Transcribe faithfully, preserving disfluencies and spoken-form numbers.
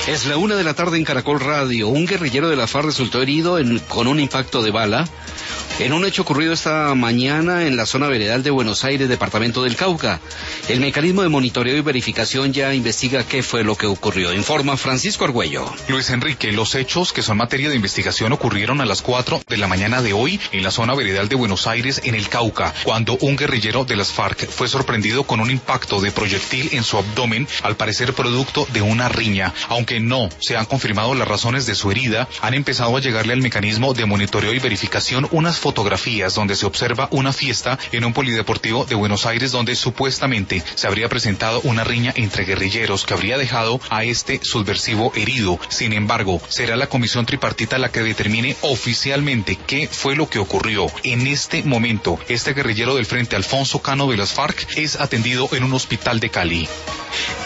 Es la una de la tarde en Caracol Radio. Un guerrillero de la FARC resultó herido en, con un impacto de bala en un hecho ocurrido esta mañana en la zona veredal de Buenos Aires, departamento del Cauca. El mecanismo de monitoreo y verificación ya investiga qué fue lo que ocurrió. Informa Francisco Argüello. Luis Enrique, los hechos que son materia de investigación ocurrieron a las cuatro de la mañana de hoy en la zona veredal de Buenos Aires, en el Cauca, cuando un guerrillero de las FARC fue sorprendido con un impacto de proyectil en su abdomen, al parecer producto de una riña. Aunque no se han confirmado las razones de su herida, han empezado a llegarle al mecanismo de monitoreo y verificación unas fotografías donde se observa una fiesta en un polideportivo de Buenos Aires donde supuestamente se habría presentado una riña entre guerrilleros que habría dejado a este subversivo herido. Sin embargo, será la comisión tripartita la que determine oficialmente qué fue lo que ocurrió. En este momento, este guerrillero del Frente Alfonso Cano de las FARC es atendido en un hospital de Cali.